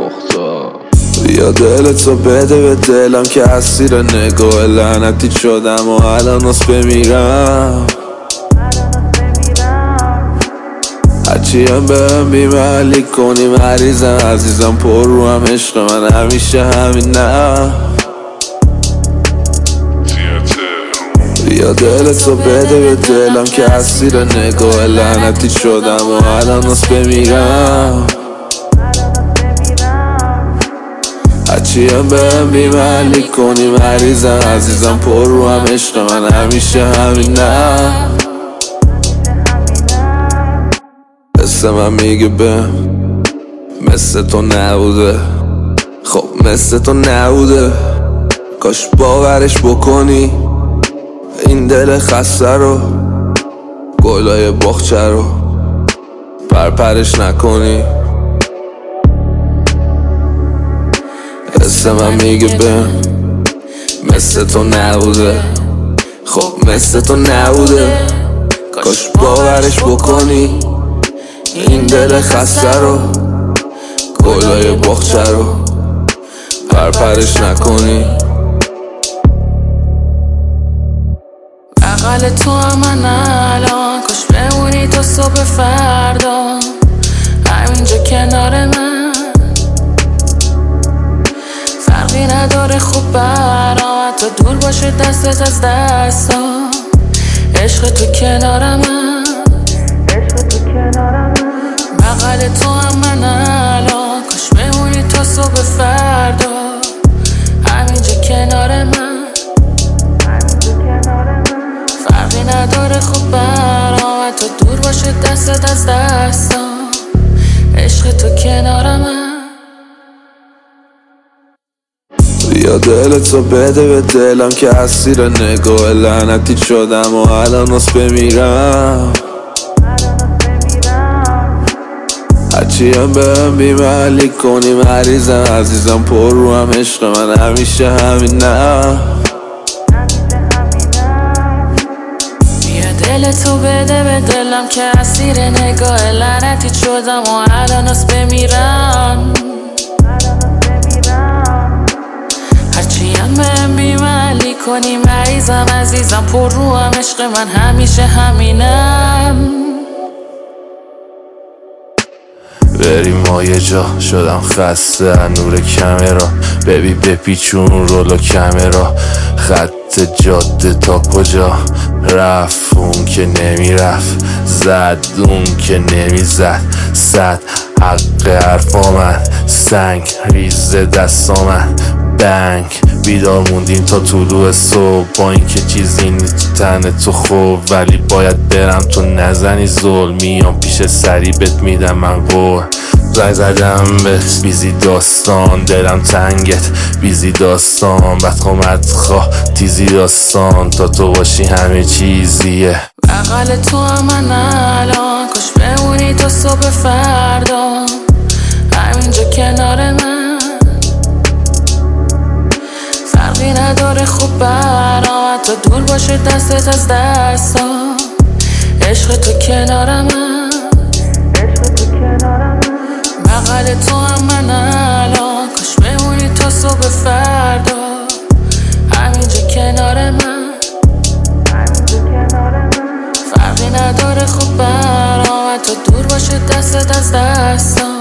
مختار. بیا دلتو بده به دلم که اسیر نگاه لعنتی شدم و الان از بمیرم. هرچی هم بهم بیمحلی کنی مریضم عزیزم پر رو هم عشق من همیشه همینم. بیا دلتو بده به دلم که اسیر نگاه لعنتی شدم و الان از بمیرم. هرچی هم بهم بیمحلی کنی مریضم عزیزم پر رو هم عشق من همیشه همینم. مثل من میگه بهم مثل تو نبوده، خب مثل تو نبوده. کاش باورش بکنی این دل خسته رو، گلای باغچه رو پرپرش نکنی. مثل من میگه بهم مثل تو نبوده، خب مثل تو نبوده. کاش باورش بکنی این دل خسته رو، گلای باغچه رو پرپرش نکنی. بغل تو هم من الان، کاش بمونی تا صبح فردا همینجا کنار من. فرقی نداره خوب برام حتی دور باشه دستت از دستم. عشق تو کنار من، بغل تو هم من الان، کاش بمونی تا صبح فردا همینجا کنار من. فرقی نداره خوب برام حتی دور باشه دستت از دستم. عشق تو کنار من. بیا دلتو بده به دلم که اسیر نگاه لعنتی شدم و الان از بمیرم. هرچی هم بهم بیمحلی کنی مریضم عزیزم پر رو هم عشق من همیشه همینم. بیا دلتو بده به دلم که اسیر نگاه لعنتی شدم و الان از بمیرم. هرچی هم بهم بیمحلی کنی مریضم عزیزم پر رو هم عشق من همیشه همینم. بریم ما یه جا شدم خسته نور کمرا، ببی بپیچون رولو کمرا. خط جاده تا کجا رفت اون که نمیرفت، زد اون که نمیزد. صد حق حرف آمد سنگ ریز دست آمد بنگ. بیدار موندیم تا طلوع صبح با اینکه چیزی نیست تو تن تو خوب، ولی باید برم تو نزنی ظلم. میام پیش سری بهت میدم من قول. زنگ زدم بهت بیزی داستان، دلم تنگت بیزی داستان. بدخوامت خواه تیزی داستان، تا تو باشی همه چیزیه. بغل تو هم من الان، کاش بمونی تا صبح فردا همینجا کنار من. فرقی نداره خوب برام حتی دور باشه دستت از دستم. عشق تو کنار من، بغل تو هم من الان، کاش بمونی تا صبح فردا همینجا کنار من. فرقی نداره خوب برام حتی دور باشه دستت از دستم.